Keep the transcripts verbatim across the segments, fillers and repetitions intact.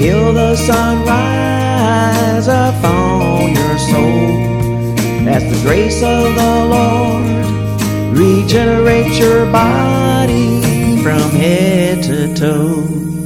Feel the sun rise upon your soul as the grace of the Lord regenerates your body from head to toe.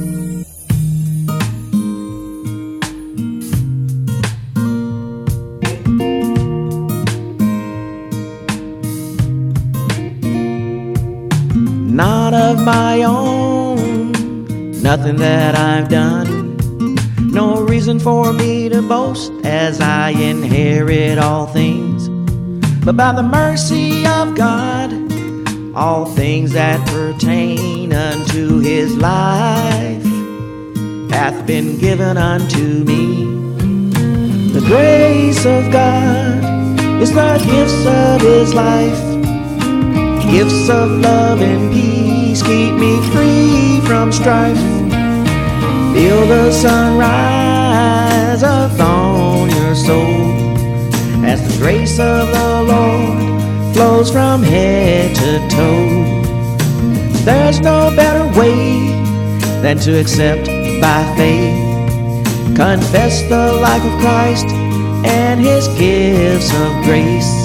Not of my own, nothing that I've done, no reason for me to boast as I inherit all things, but by the mercy of God, all things that pertain unto his life hath been given unto me. The grace of God is the gifts of his life. Gifts of love and peace keep me free from strife. Feel the sun rise upon your soul as the grace of the Lord flows from head to toe. There's no better way than to accept by faith, confess the life of Christ and his gifts of grace.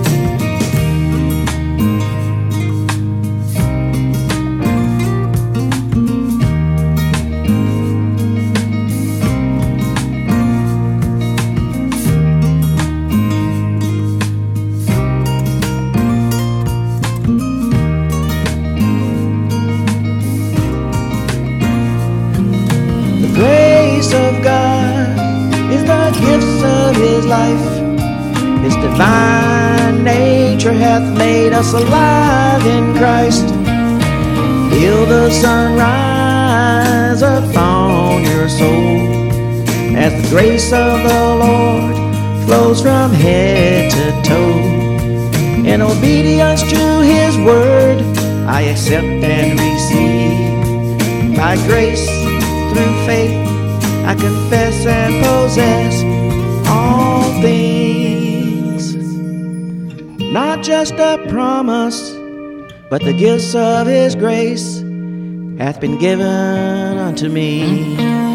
Of God is the gifts of his life. His divine nature hath made us alive in Christ. Feel the sun rise upon your soul as the grace of the Lord flows from head to toe. In obedience to his word, I accept and receive. By grace through faith I confess and possess all things. Not just a promise, but the gifts of his grace hath been given unto me.